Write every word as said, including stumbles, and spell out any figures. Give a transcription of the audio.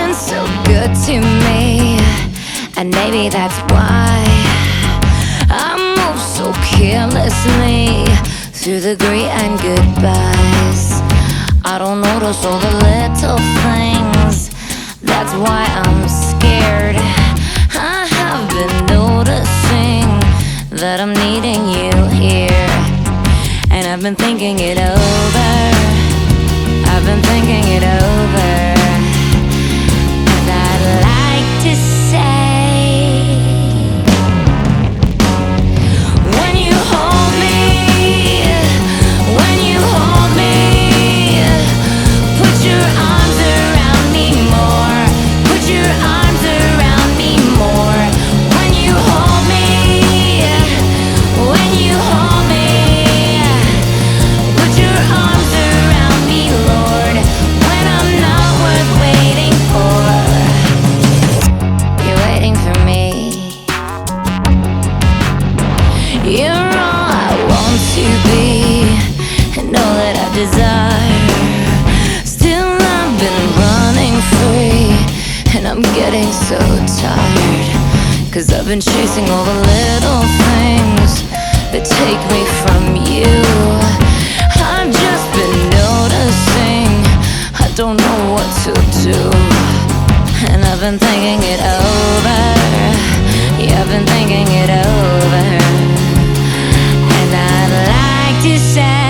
been so good to me, and maybe that's why I move so carelessly through the great and goodbyes. I don't notice all the little things, that's why I'm scared. I have been noticing that I'm needing you here, and I've been thinking it over. I've been thinking it over, and I'd like to say, when you hold me, when you hold me, put your arms around me more, put your arms around me more. When you hold me, when you hold me, put your arms around me, Lord, when I'm not worth waiting for. You're waiting for me. You're all I want to be, and all that I desire. Still I've been running free, and I'm getting so tired, 'cause I've been chasing all the little things that take me from you. I've just been noticing I don't know what to do, and I've been thinking it over. Yeah, I've been thinking it over, and I'd like to say